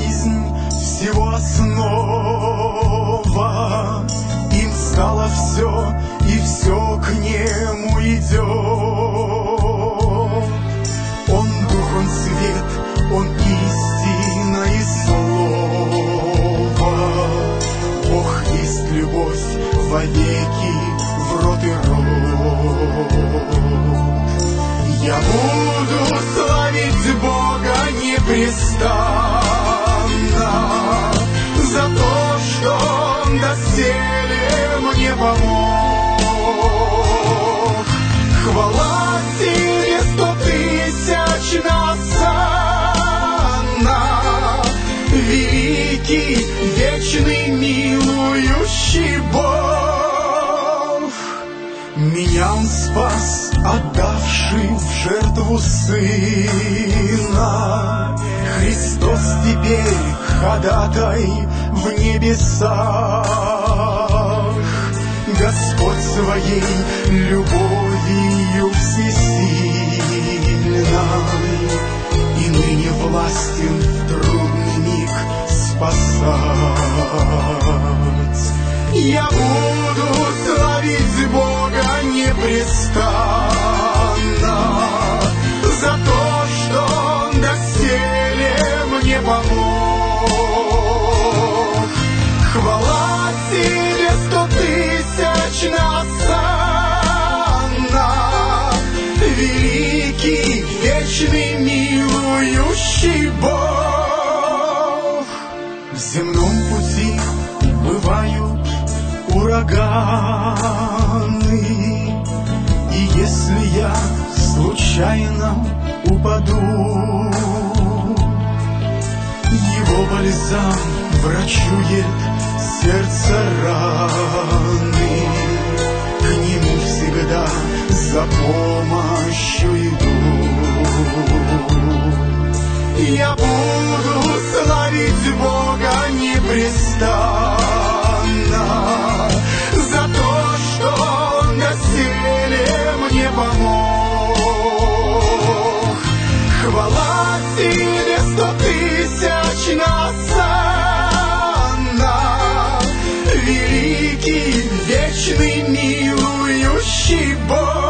жизнь всего основа. Им стало все, и все к нему идет. Он дух, он свет, он истина и слово. Бог есть любовь вовеки, в рот и рот. Я буду славить Бога непрестанно за то, что Он доселе мне помог. Хвала тебе 100 000 насанна, великий, вечный, милующий Бог. Меня Он спас, отдавший в жертву Сына. Христос теперь ходатай в небесах. Господь своей любовью всесильной и ныне властен в трудный миг спасать. Я буду славить Бога непрестанно за то, что Он доселе мне помог. Хвала тебе 100 000 насанна, великий, вечный, милующий Бог. В земном пути бывают ураганы, и если я случайно упаду, Его бальзам врачует сердце раны. К Нему всегда за помощью иду. Я буду славить Бога непрестанно за то, что Он доселе мне помог. Хвала тебе 100 000 насанна, великий, вечный, милующий Бог.